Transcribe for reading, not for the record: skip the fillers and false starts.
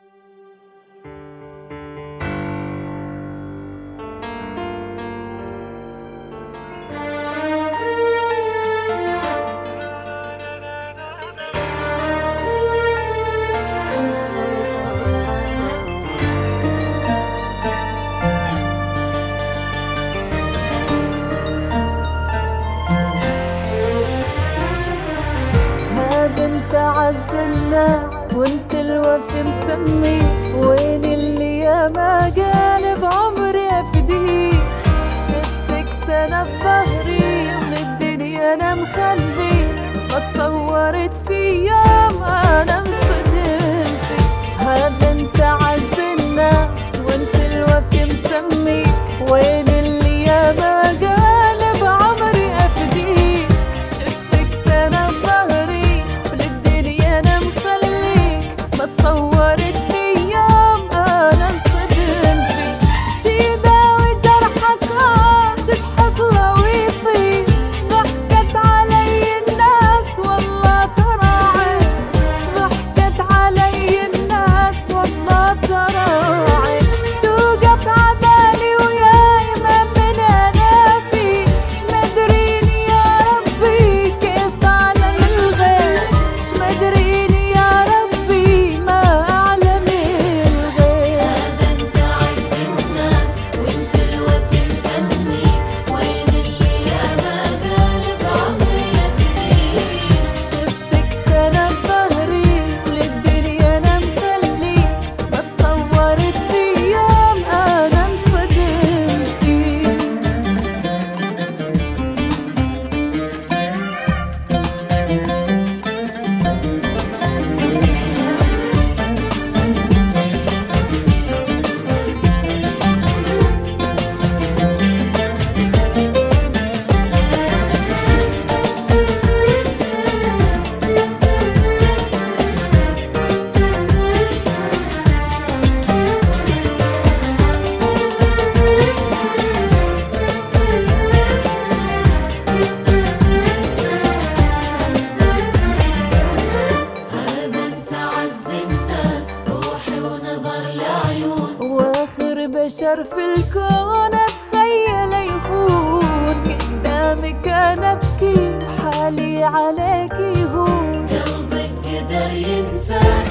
انت عز الناس وانت الوفي مسمي، وين اللي ياما قال بعمري افديك. شفتك سنة بظهري وللدنيا انا مخليك، ما تصورت في يوم انا انصدم فيك. هذا انت عز الناس وانت الوفي مسميك، وين اللي ياما قال بعمري افديك. شفتك سنة بظهري وللدنيا انا مخليك، ما تصورت في يوم انا انصدم فيك. شي يداوي جرحك شي تحط له ويطيب. ضحكت علي الناس والله ترى عين، ضحكت علي الناس والله ترى عين. توقف عبالي وياي ما من انا فيك، شمدريني يا ربي كيف اعلم الغيب، شمدريني يا ربي ما اعلم الغيب. هذا انت عز الناس وانت الوفي مسميك، وين اللي ياما قال بعمري افديك. شفتك سنة بظهري وللدنيا انا مخليك، ما تصورت في يوم انا انصدم فيك. هذا انت عز الناس روحي ونظر لعيون، واخر بشر في الكون اتخيل يخون. قدامك انا ابكي حالي عليك يهون. قلبك قدر ينساك